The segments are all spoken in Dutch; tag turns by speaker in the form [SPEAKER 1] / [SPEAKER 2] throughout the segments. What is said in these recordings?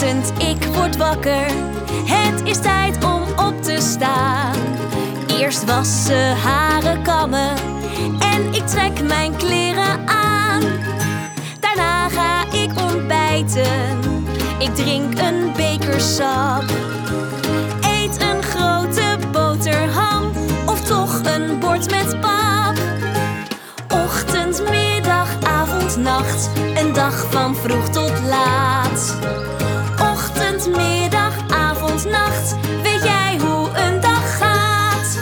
[SPEAKER 1] Ochtend, ik word wakker. Het is tijd om op te staan. Eerst wassen, haren kammen en ik trek mijn kleren aan. Daarna ga ik ontbijten. Ik drink een beker sap. Eet een grote boterham of toch een bord met pap. Ochtend, middag, avond, nacht. Een dag van vroeg tot laat. Ochtend, middag, avond, nacht. Weet jij hoe een dag gaat?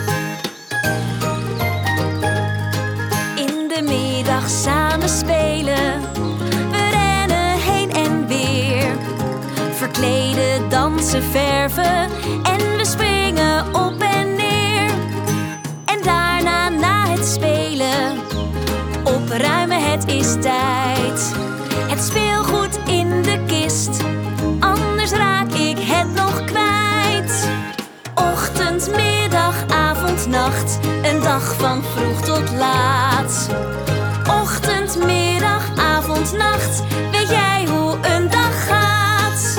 [SPEAKER 1] In de middag samen spelen. We rennen heen en weer. Verkleden, dansen, verven. En we springen op en neer. En daarna, na het spelen, opruimen, het is tijd. Het speelgoed in de kist, anders raak ik het nog kwijt. Ochtend, middag, avond, nacht. Een dag van vroeg tot laat. Ochtend, middag, avond, nacht. Weet jij hoe een dag gaat?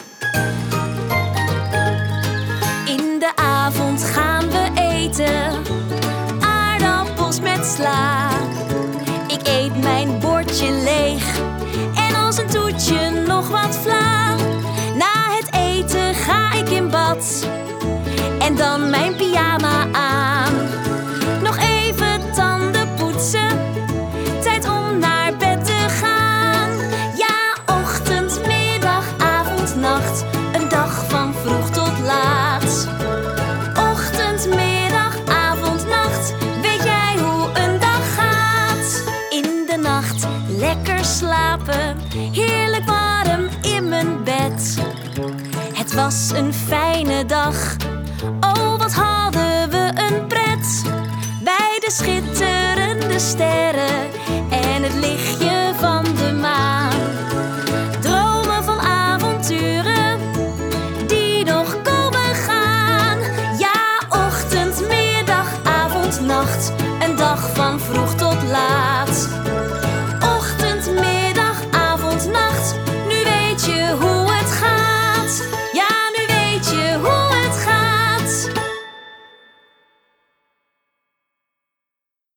[SPEAKER 1] In de avond gaan we eten. Aardappels met sla. Ik eet mijn bordje leeg en als een toetje nog wat vla. Na het eten ga ik in bad en dan mijn pyjama aan. Nog even tanden poetsen, tijd om naar bed te gaan. Ja, ochtend, middag, avond, nacht. Een dag van vroeg tot laat. Ochtend, middag, avond, nacht. Weet jij hoe een dag gaat? In de nacht lekker slapen, heerlijk warm in mijn bed. Het was een fijne dag, oh wat hadden we een pret. Bij de schitterende ster